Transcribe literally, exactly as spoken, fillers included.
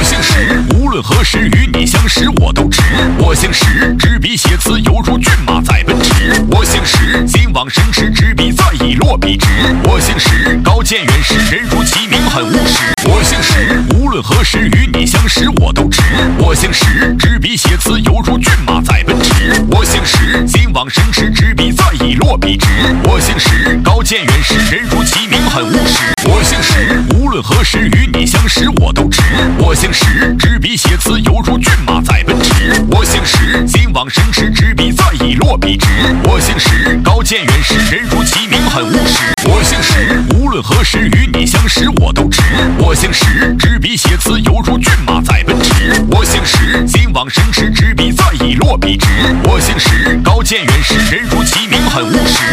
姓石，无论何时与你相识我都直。我姓石，执笔写词犹如骏马在奔驰。我姓石，心往生时，执笔再已落笔直。我姓石，高见远识，人如其名很务实。我姓石，无论何时与你相识我都直。我姓石，执笔写词犹如骏马在奔驰。我姓石，心往生时，执笔再已落笔直。我姓石，高见远识，人如其名很务实。我姓石，无论何时与你相识我都直。我姓石，执笔写词犹如骏马在奔驰。我姓石，心往生时，执笔再已落笔直。我姓石，高见远识，人如其名很务实。我姓石，无论何时与你相识我都直。我姓石，执笔写词犹如骏马在奔驰。我姓石，心往生时，执笔再已落笔直。我姓石，高见远识，人如其名很务实。